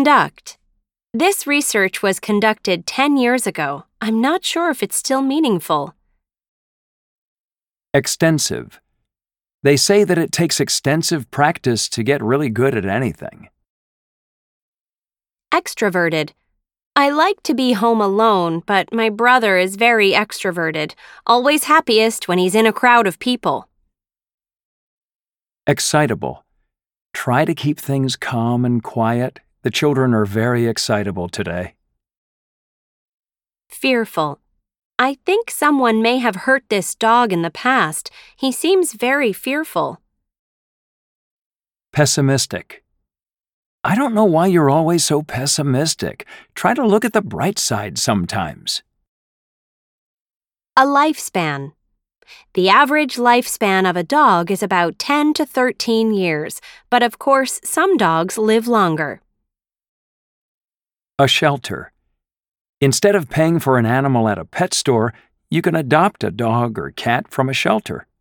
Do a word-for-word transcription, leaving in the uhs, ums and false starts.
Conduct. This research was conducted ten years ago. I'm not sure if it's still meaningful. Extensive. They say that it takes extensive practice to get really good at anything. Extroverted. I like to be home alone, but my brother is very extroverted, always happiest when he's in a crowd of people. Excitable. Try to keep things calm and quiet. The children are very excitable today. Fearful. I think someone may have hurt this dog in the past. He seems very fearful. Pessimistic. I don't know why you're always so pessimistic. Try to look at the bright side sometimes. A lifespan. The average lifespan of a dog is about ten to thirteen years, but of course some dogs live longer. A shelter. Instead of paying for an animal at a pet store, you can adopt a dog or cat from a shelter.